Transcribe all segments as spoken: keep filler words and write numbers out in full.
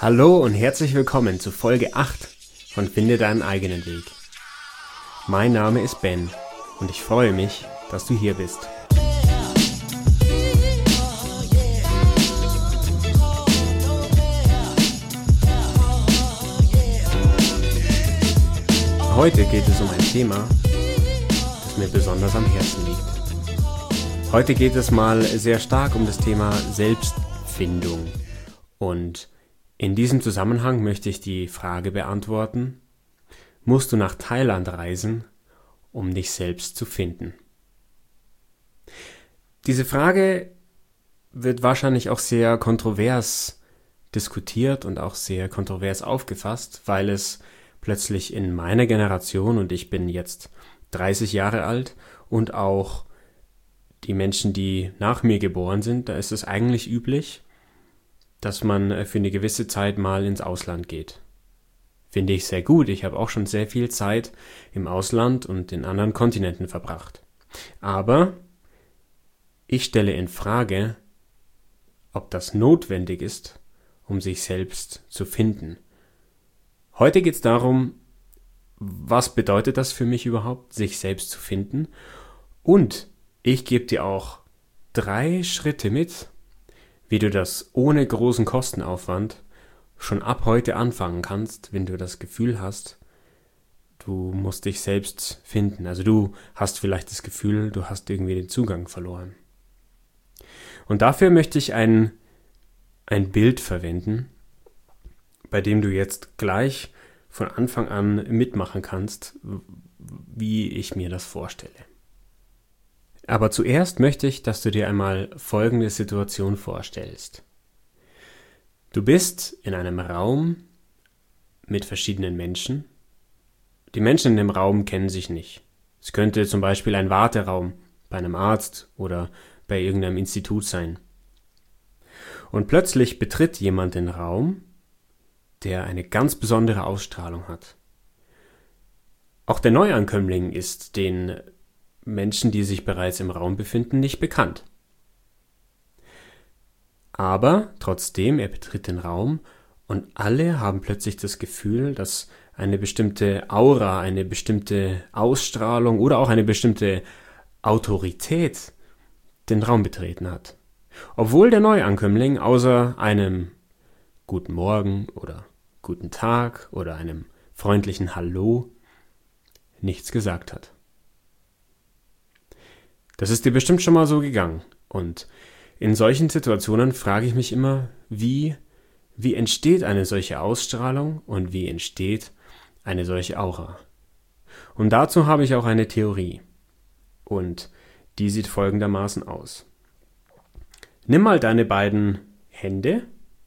Hallo und herzlich willkommen zu Folge acht von Finde deinen eigenen Weg. Mein Name ist Ben und ich freue mich, dass du hier bist. Heute geht es um ein Thema, das mir besonders am Herzen liegt. Heute geht es mal sehr stark um das Thema Selbstfindung. Und in diesem Zusammenhang möchte ich die Frage beantworten: Musst du nach Thailand reisen, um dich selbst zu finden? Diese Frage wird wahrscheinlich auch sehr kontrovers diskutiert und auch sehr kontrovers aufgefasst, weil es plötzlich in meiner Generation, und ich bin jetzt dreißig Jahre alt, und auch die Menschen, die nach mir geboren sind, da ist es eigentlich üblich, dass man für eine gewisse Zeit mal ins Ausland geht. Finde ich sehr gut. Ich habe auch schon sehr viel Zeit im Ausland und in anderen Kontinenten verbracht. Aber ich stelle in Frage, ob das notwendig ist, um sich selbst zu finden. Heute geht es darum, was bedeutet das für mich überhaupt, sich selbst zu finden? Und ich gebe dir auch drei Schritte mit, wie du das ohne großen Kostenaufwand schon ab heute anfangen kannst, wenn du das Gefühl hast, du musst dich selbst finden. Also du hast vielleicht das Gefühl, du hast irgendwie den Zugang verloren. Und dafür möchte ich ein, ein Bild verwenden, bei dem du jetzt gleich von Anfang an mitmachen kannst, wie ich mir das vorstelle. Aber zuerst möchte ich, dass du dir einmal folgende Situation vorstellst. Du bist in einem Raum mit verschiedenen Menschen. Die Menschen in dem Raum kennen sich nicht. Es könnte zum Beispiel ein Warteraum bei einem Arzt oder bei irgendeinem Institut sein. Und plötzlich betritt jemand den Raum, der eine ganz besondere Ausstrahlung hat. Auch der Neuankömmling ist den Menschen, die sich bereits im Raum befinden, nicht bekannt. Aber trotzdem, er betritt den Raum und alle haben plötzlich das Gefühl, dass eine bestimmte Aura, eine bestimmte Ausstrahlung oder auch eine bestimmte Autorität den Raum betreten hat. Obwohl der Neuankömmling außer einem Guten Morgen oder Guten Tag oder einem freundlichen Hallo nichts gesagt hat. Das ist dir bestimmt schon mal so gegangen. Und in solchen Situationen frage ich mich immer, wie, wie entsteht eine solche Ausstrahlung und wie entsteht eine solche Aura? Und dazu habe ich auch eine Theorie. Und die sieht folgendermaßen aus. Nimm mal deine beiden Hände,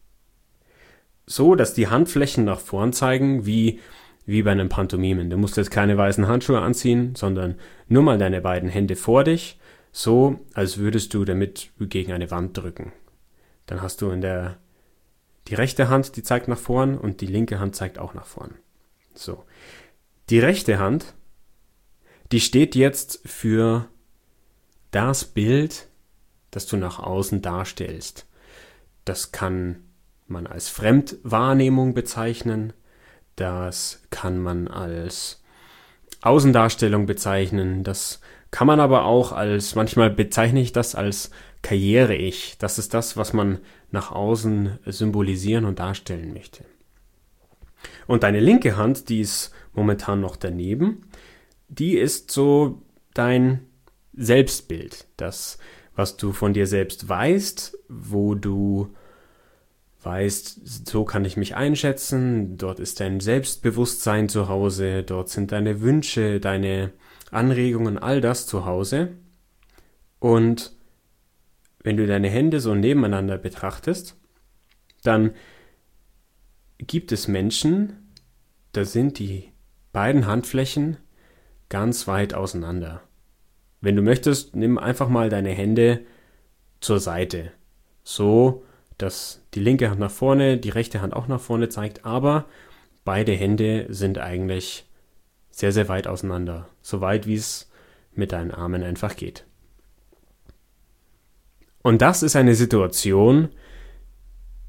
so dass die Handflächen nach vorn zeigen, wie, wie bei einem Pantomimen. Du musst jetzt keine weißen Handschuhe anziehen, sondern nur mal deine beiden Hände vor dich, so als würdest du damit gegen eine Wand drücken. Dann hast du in der die rechte Hand, die zeigt nach vorn, und die linke Hand zeigt auch nach vorn. So. Die rechte Hand, die steht jetzt für das Bild, das du nach außen darstellst. Das kann man als Fremdwahrnehmung bezeichnen, das kann man als Außendarstellung bezeichnen, das kann man aber auch als, manchmal bezeichne ich das als Karriere-Ich. Das ist das, was man nach außen symbolisieren und darstellen möchte. Und deine linke Hand, die ist momentan noch daneben, die ist so dein Selbstbild. Das, was du von dir selbst weißt, wo du weißt, so kann ich mich einschätzen, dort ist dein Selbstbewusstsein zu Hause, dort sind deine Wünsche, deine Anregungen, all das zu Hause. Und wenn du deine Hände so nebeneinander betrachtest, dann gibt es Menschen, da sind die beiden Handflächen ganz weit auseinander. Wenn du möchtest, nimm einfach mal deine Hände zur Seite, so dass die linke Hand nach vorne, die rechte Hand auch nach vorne zeigt, aber beide Hände sind eigentlich sehr, sehr weit auseinander. So weit, wie es mit deinen Armen einfach geht. Und das ist eine Situation,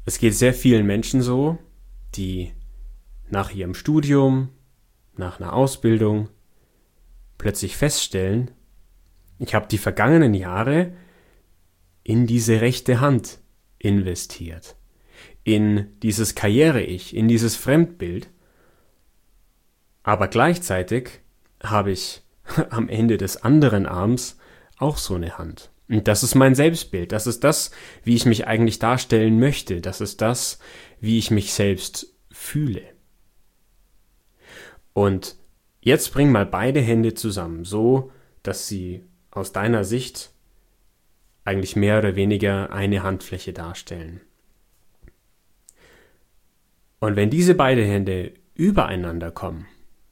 Es geht sehr vielen Menschen so, die nach ihrem Studium, nach einer Ausbildung plötzlich feststellen, ich habe die vergangenen Jahre in diese rechte Hand investiert, in dieses Karriere-Ich, in dieses Fremdbild, aber gleichzeitig habe ich am Ende des anderen Arms auch so eine Hand. Und das ist mein Selbstbild, das ist das, wie ich mich eigentlich darstellen möchte, das ist das, wie ich mich selbst fühle. Und jetzt bring mal beide Hände zusammen, so dass sie aus deiner Sicht eigentlich mehr oder weniger eine Handfläche darstellen. Und wenn diese beiden Hände übereinander kommen,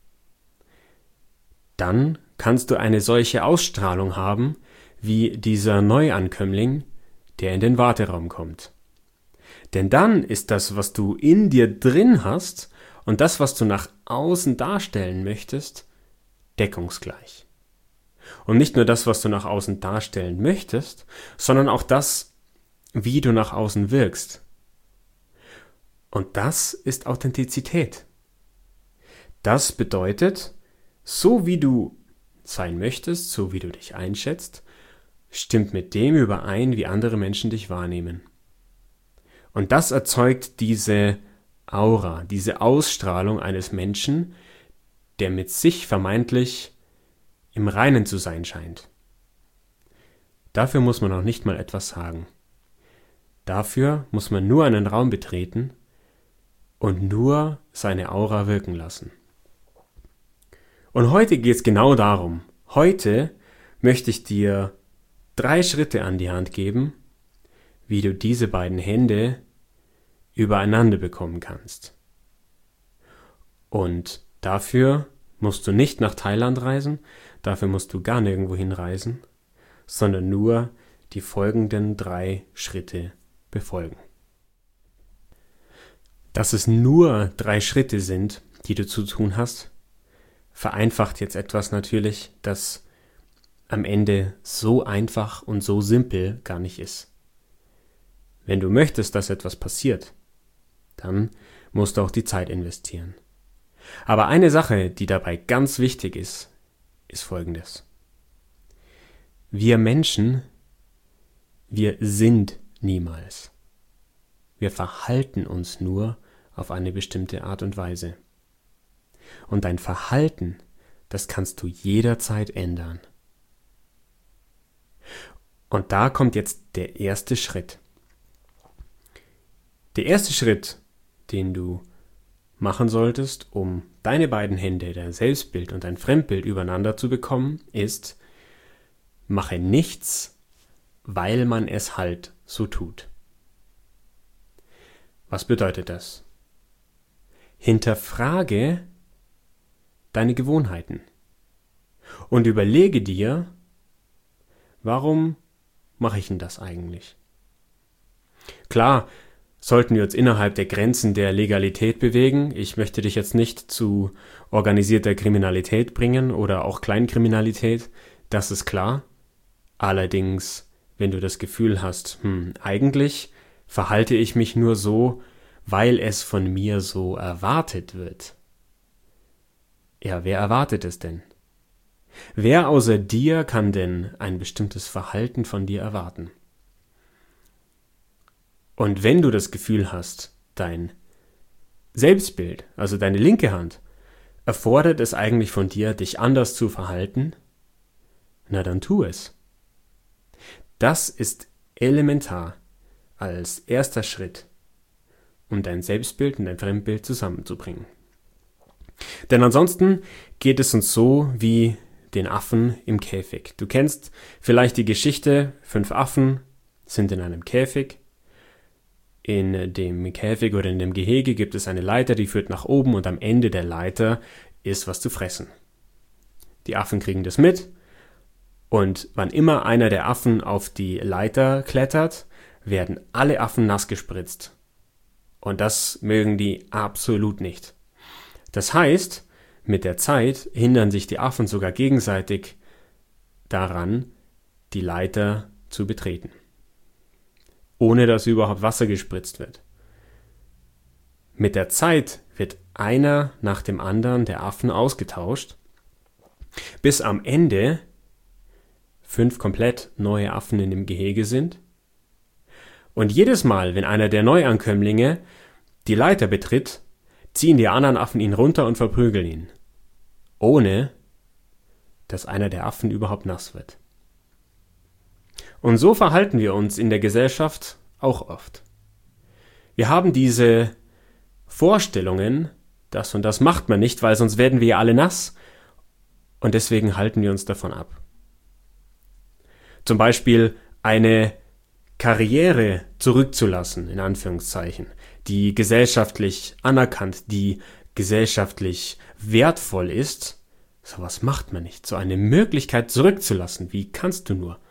dann kannst du eine solche Ausstrahlung haben, wie dieser Neuankömmling, der in den Warteraum kommt. Denn dann ist das, was du in dir drin hast und das, was du nach außen darstellen möchtest, deckungsgleich. Und nicht nur das, was du nach außen darstellen möchtest, sondern auch das, wie du nach außen wirkst. Und das ist Authentizität. Das bedeutet, so wie du sein möchtest, so wie du dich einschätzt, stimmt mit dem überein, wie andere Menschen dich wahrnehmen. Und das erzeugt diese Aura, diese Ausstrahlung eines Menschen, der mit sich vermeintlich im Reinen zu sein scheint. Dafür muss man noch nicht mal etwas sagen. Dafür muss man nur einen Raum betreten und nur seine Aura wirken lassen. Und heute geht es genau darum. Heute möchte ich dir drei Schritte an die Hand geben, wie du diese beiden Hände übereinander bekommen kannst. Und dafür musst du nicht nach Thailand reisen, dafür musst du gar nirgendwo hinreisen, sondern nur die folgenden drei Schritte befolgen. Dass es nur drei Schritte sind, die du zu tun hast, vereinfacht jetzt etwas natürlich, das am Ende so einfach und so simpel gar nicht ist. Wenn du möchtest, dass etwas passiert, dann musst du auch die Zeit investieren. Aber eine Sache, die dabei ganz wichtig ist, ist Folgendes. Wir Menschen, wir sind niemals. Wir verhalten uns nur auf eine bestimmte Art und Weise. Und dein Verhalten, das kannst du jederzeit ändern. Und da kommt jetzt der erste Schritt. Der erste Schritt, den du machen solltest, um deine beiden Hände, dein Selbstbild und dein Fremdbild übereinander zu bekommen, ist, mache nichts, weil man es halt so tut. Was bedeutet das? Hinterfrage deine Gewohnheiten und überlege dir, warum mache ich denn das eigentlich? Klar, sollten wir uns innerhalb der Grenzen der Legalität bewegen. Ich möchte dich jetzt nicht zu organisierter Kriminalität bringen oder auch Kleinkriminalität, das ist klar. Allerdings, wenn du das Gefühl hast, hm, eigentlich verhalte ich mich nur so, weil es von mir so erwartet wird. Ja, wer erwartet es denn? Wer außer dir kann denn ein bestimmtes Verhalten von dir erwarten? Und wenn du das Gefühl hast, dein Selbstbild, also deine linke Hand, erfordert es eigentlich von dir, dich anders zu verhalten, na dann tu es. Das ist elementar als erster Schritt, um dein Selbstbild und dein Fremdbild zusammenzubringen. Denn ansonsten geht es uns so wie den Affen im Käfig. Du kennst vielleicht die Geschichte, fünf Affen sind in einem Käfig. In dem Käfig oder in dem Gehege gibt es eine Leiter, die führt nach oben und am Ende der Leiter ist was zu fressen. Die Affen kriegen das mit und wann immer einer der Affen auf die Leiter klettert, werden alle Affen nass gespritzt. Und das mögen die absolut nicht. Das heißt, mit der Zeit hindern sich die Affen sogar gegenseitig daran, die Leiter zu betreten, ohne dass überhaupt Wasser gespritzt wird. Mit der Zeit wird einer nach dem anderen der Affen ausgetauscht, bis am Ende fünf komplett neue Affen in dem Gehege sind. Und jedes Mal, wenn einer der Neuankömmlinge die Leiter betritt, ziehen die anderen Affen ihn runter und verprügeln ihn, ohne dass einer der Affen überhaupt nass wird. Und so verhalten wir uns in der Gesellschaft auch oft. Wir haben diese Vorstellungen, das und das macht man nicht, weil sonst werden wir ja alle nass, und deswegen halten wir uns davon ab. Zum Beispiel eine Karriere zurückzulassen, in Anführungszeichen, die gesellschaftlich anerkannt, die gesellschaftlich wertvoll ist. Sowas macht man nicht. So eine Möglichkeit zurückzulassen, wie kannst du nur?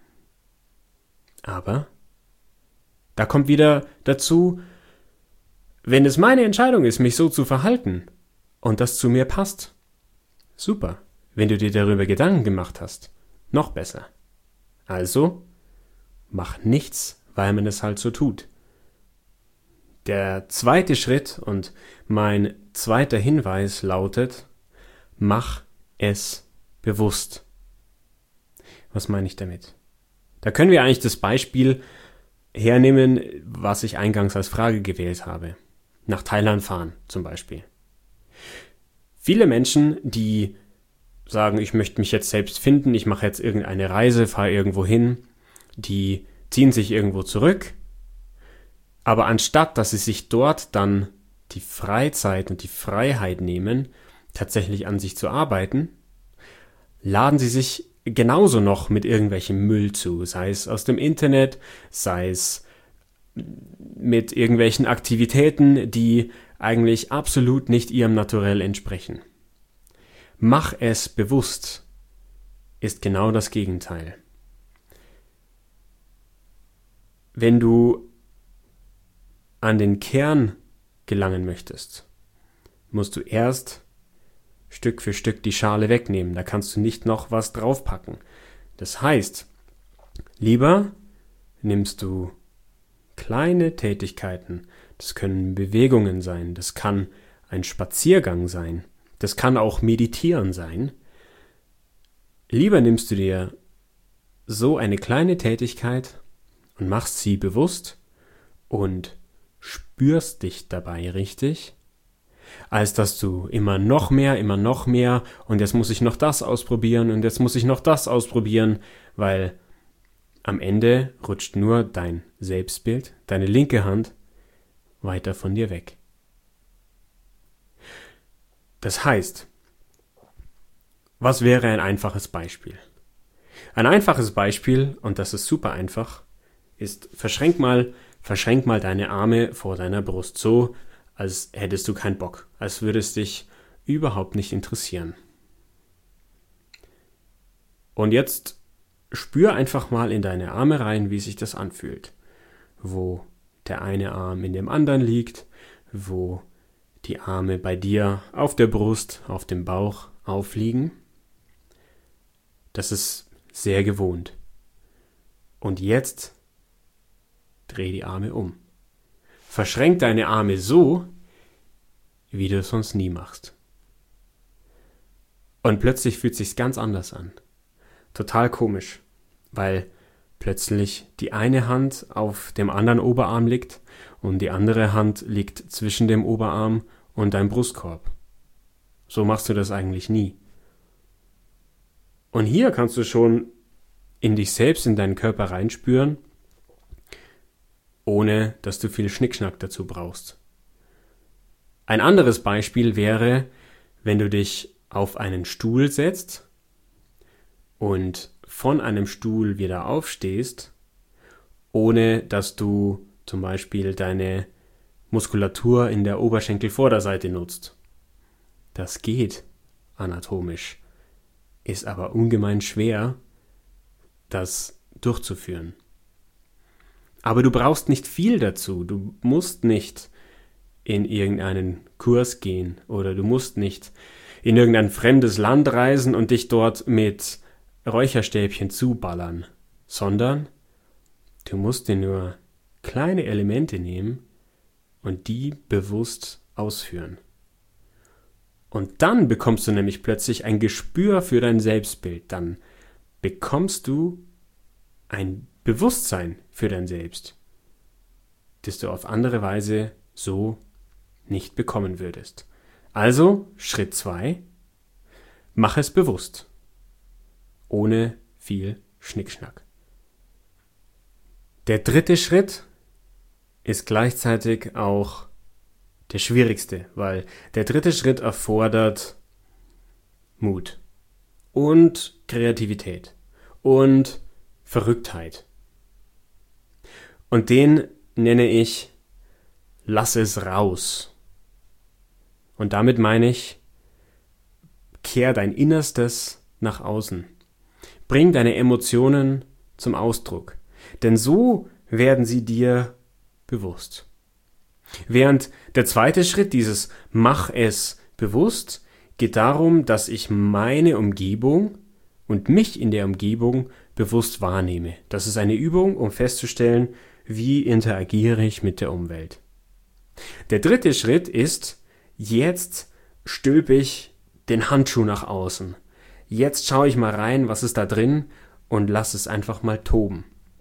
Aber da kommt wieder dazu, wenn es meine Entscheidung ist, mich so zu verhalten und das zu mir passt, super. Wenn du dir darüber Gedanken gemacht hast, noch besser. Also, mach nichts, weil man es halt so tut. Der zweite Schritt und mein zweiter Hinweis lautet, mach es bewusst. Was meine ich damit? Da können wir eigentlich das Beispiel hernehmen, was ich eingangs als Frage gewählt habe. Nach Thailand fahren zum Beispiel. Viele Menschen, die sagen, ich möchte mich jetzt selbst finden, ich mache jetzt irgendeine Reise, fahre irgendwo hin, die ziehen sich irgendwo zurück, aber anstatt, dass sie sich dort dann die Freizeit und die Freiheit nehmen, tatsächlich an sich zu arbeiten, laden sie sich genauso noch mit irgendwelchem Müll zu, sei es aus dem Internet, sei es mit irgendwelchen Aktivitäten, die eigentlich absolut nicht ihrem Naturell entsprechen. Mach es bewusst ist genau das Gegenteil. Wenn du an den Kern gelangen möchtest, musst du erst Stück für Stück die Schale wegnehmen. Da kannst du nicht noch was draufpacken. Das heißt, lieber nimmst du kleine Tätigkeiten. Das können Bewegungen sein, das kann ein Spaziergang sein, das kann auch Meditieren sein. Lieber nimmst du dir so eine kleine Tätigkeit und machst sie bewusst und spürst dich dabei richtig, als dass du immer noch mehr, immer noch mehr und jetzt muss ich noch das ausprobieren und jetzt muss ich noch das ausprobieren, weil am Ende rutscht nur dein Selbstbild, deine linke Hand, weiter von dir weg. Das heißt, was wäre ein einfaches Beispiel? Ein einfaches Beispiel, und das ist super einfach, ist, verschränk mal, verschränk mal deine Arme vor deiner Brust, so als hättest du keinen Bock, als würde es dich überhaupt nicht interessieren. Und jetzt spür einfach mal in deine Arme rein, wie sich das anfühlt. Wo der eine Arm in dem anderen liegt, wo die Arme bei dir auf der Brust, auf dem Bauch aufliegen. Das ist sehr gewohnt. Und jetzt dreh die Arme um. Verschränk deine Arme so, wie du es sonst nie machst. Und plötzlich fühlt es sich ganz anders an. Total komisch, weil plötzlich die eine Hand auf dem anderen Oberarm liegt und die andere Hand liegt zwischen dem Oberarm und deinem Brustkorb. So machst du das eigentlich nie. Und hier kannst du schon in dich selbst, in deinen Körper reinspüren, ohne dass du viel Schnickschnack dazu brauchst. Ein anderes Beispiel wäre, wenn du dich auf einen Stuhl setzt und von einem Stuhl wieder aufstehst, ohne dass du zum Beispiel deine Muskulatur in der Oberschenkelvorderseite nutzt. Das geht anatomisch, ist aber ungemein schwer, das durchzuführen. Aber du brauchst nicht viel dazu. Du musst nicht in irgendeinen Kurs gehen oder du musst nicht in irgendein fremdes Land reisen und dich dort mit Räucherstäbchen zuballern, sondern du musst dir nur kleine Elemente nehmen und die bewusst ausführen. Und dann bekommst du nämlich plötzlich ein Gespür für dein Selbstbild. Dann bekommst du ein Bewusstsein für dein Selbst, das du auf andere Weise so nicht bekommen würdest. Also Schritt zwei, mach es bewusst, ohne viel Schnickschnack. Der dritte Schritt ist gleichzeitig auch der schwierigste, weil der dritte Schritt erfordert Mut und Kreativität und Verrücktheit. Und den nenne ich Lass es raus. Und damit meine ich, kehr dein Innerstes nach außen. Bring deine Emotionen zum Ausdruck. Denn so werden sie dir bewusst. Während der zweite Schritt, dieses Mach es bewusst, geht darum, dass ich meine Umgebung und mich in der Umgebung bewusst wahrnehme. Das ist eine Übung, um festzustellen, wie interagiere ich mit der Umwelt. Der dritte Schritt ist, jetzt stülpe ich den Handschuh nach außen. Jetzt schaue ich mal rein, was ist da drin und lass es einfach mal toben.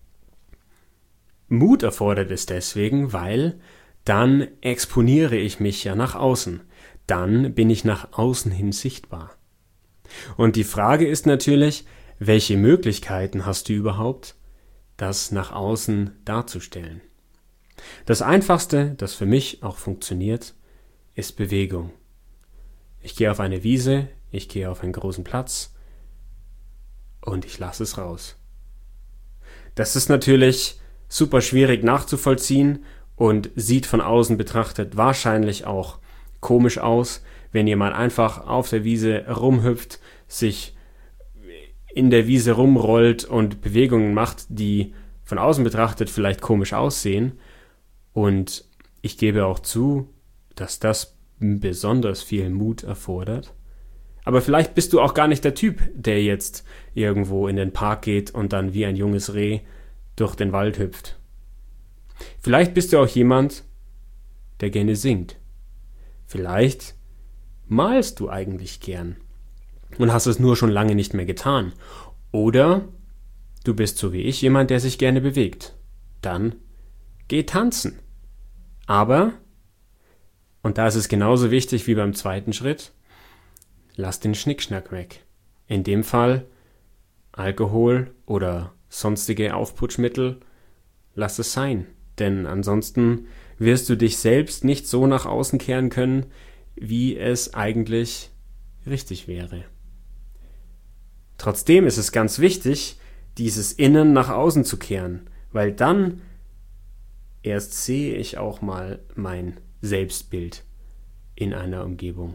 Mut erfordert es deswegen, weil dann exponiere ich mich ja nach außen. Dann bin ich nach außen hin sichtbar. Und die Frage ist natürlich, welche Möglichkeiten hast du überhaupt, das nach außen darzustellen? Das Einfachste, das für mich auch funktioniert, ist Bewegung. Ich gehe auf eine Wiese, ich gehe auf einen großen Platz und ich lasse es raus. Das ist natürlich super schwierig nachzuvollziehen und sieht von außen betrachtet wahrscheinlich auch komisch aus, wenn jemand einfach auf der Wiese rumhüpft, sich in der Wiese rumrollt und Bewegungen macht, die von außen betrachtet vielleicht komisch aussehen. Und ich gebe auch zu, dass das besonders viel Mut erfordert. Aber vielleicht bist du auch gar nicht der Typ, der jetzt irgendwo in den Park geht und dann wie ein junges Reh durch den Wald hüpft. Vielleicht bist du auch jemand, der gerne singt. Vielleicht malst du eigentlich gern und hast es nur schon lange nicht mehr getan. Oder du bist so wie ich jemand, der sich gerne bewegt. Dann geh tanzen. Aber, und da ist es genauso wichtig wie beim zweiten Schritt, lass den Schnickschnack weg. In dem Fall Alkohol oder sonstige Aufputschmittel, lass es sein. Denn ansonsten wirst du dich selbst nicht so nach außen kehren können, wie es eigentlich richtig wäre. Trotzdem ist es ganz wichtig, dieses Innen nach außen zu kehren, weil dann erst sehe ich auch mal mein Selbstbild in einer Umgebung.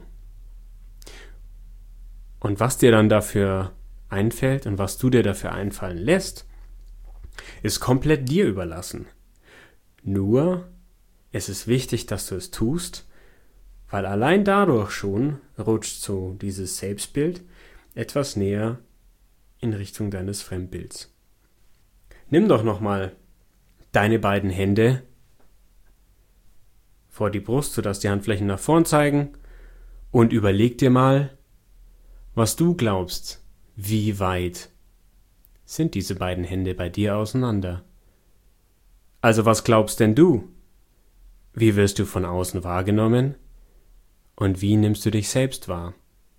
Und was dir dann dafür einfällt und was du dir dafür einfallen lässt, ist komplett dir überlassen. Nur es ist wichtig, dass du es tust, weil allein dadurch schon rutscht so dieses Selbstbild etwas näher in Richtung deines Fremdbilds. Nimm doch nochmal deine beiden Hände vor die Brust, sodass die Handflächen nach vorn zeigen und überleg dir mal, was du glaubst, wie weit sind diese beiden Hände bei dir auseinander? Also was glaubst denn du? Wie wirst du von außen wahrgenommen? Und wie nimmst du dich selbst wahr?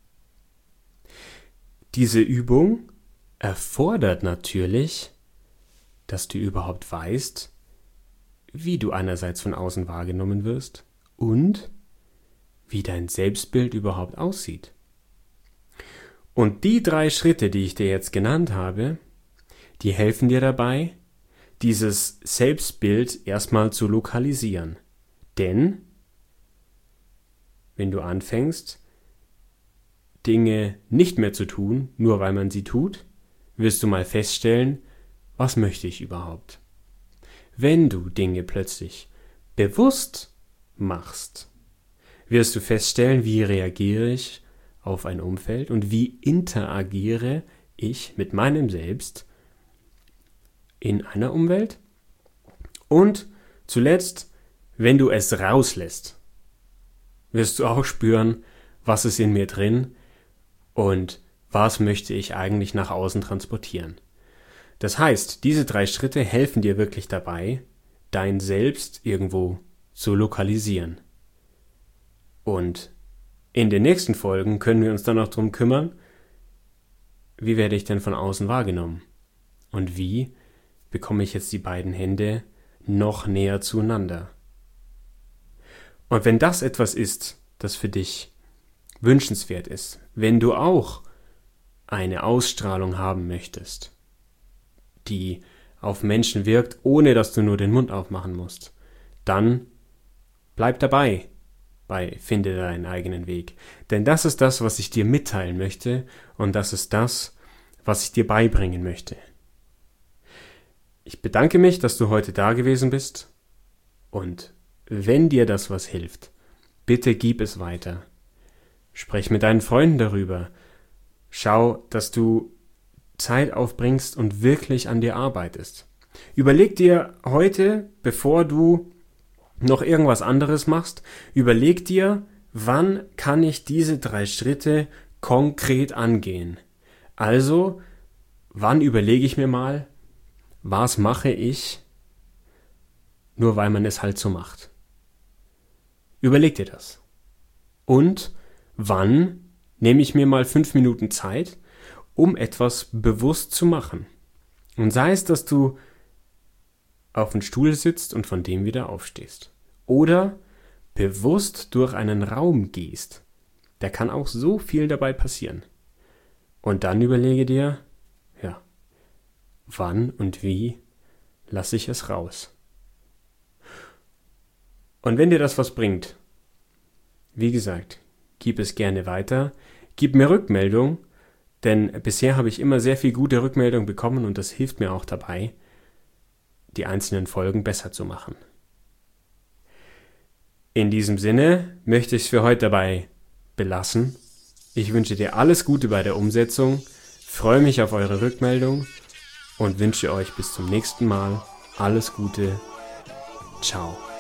Diese Übung erfordert natürlich, dass du überhaupt weißt, wie du einerseits von außen wahrgenommen wirst und wie dein Selbstbild überhaupt aussieht. Und die drei Schritte, die ich dir jetzt genannt habe, die helfen dir dabei, dieses Selbstbild erstmal zu lokalisieren. Denn wenn du anfängst, Dinge nicht mehr zu tun, nur weil man sie tut, wirst du mal feststellen, was möchte ich überhaupt? Wenn du Dinge plötzlich bewusst machst, wirst du feststellen, wie reagiere ich auf ein Umfeld und wie interagiere ich mit meinem Selbst in einer Umwelt. Und zuletzt wenn du es rauslässt, wirst du auch spüren, was ist in mir drin und was möchte ich eigentlich nach außen transportieren. Das heißt, diese drei Schritte helfen dir wirklich dabei, dein Selbst irgendwo zu lokalisieren. Und in den nächsten Folgen können wir uns dann auch darum kümmern, wie werde ich denn von außen wahrgenommen? Und wie bekomme ich jetzt die beiden Hände noch näher zueinander? Und wenn das etwas ist, das für dich wünschenswert ist, wenn du auch eine Ausstrahlung haben möchtest, die auf Menschen wirkt, ohne dass du nur den Mund aufmachen musst, dann bleib dabei bei Finde deinen eigenen Weg. Denn das ist das, was ich dir mitteilen möchte und das ist das, was ich dir beibringen möchte. Ich bedanke mich, dass du heute da gewesen bist und wenn dir das was hilft, bitte gib es weiter. Sprech mit deinen Freunden darüber. Schau, dass du Zeit aufbringst und wirklich an dir arbeitest. Überleg dir heute, bevor du noch irgendwas anderes machst, überleg dir, wann kann ich diese drei Schritte konkret angehen? Also, wann überlege ich mir mal, was mache ich, nur weil man es halt so macht? Überleg dir das. Und wann nehme ich mir mal fünf Minuten Zeit, um etwas bewusst zu machen? Und sei es, dass du auf dem Stuhl sitzt und von dem wieder aufstehst. Oder bewusst durch einen Raum gehst. Da kann auch so viel dabei passieren. Und dann überlege dir, ja, wann und wie lasse ich es raus? Und wenn dir das was bringt, wie gesagt, gib es gerne weiter, gib mir Rückmeldung, denn bisher habe ich immer sehr viel gute Rückmeldung bekommen und das hilft mir auch dabei, die einzelnen Folgen besser zu machen. In diesem Sinne möchte ich es für heute dabei belassen. Ich wünsche dir alles Gute bei der Umsetzung, freue mich auf eure Rückmeldung und wünsche euch bis zum nächsten Mal alles Gute. Ciao.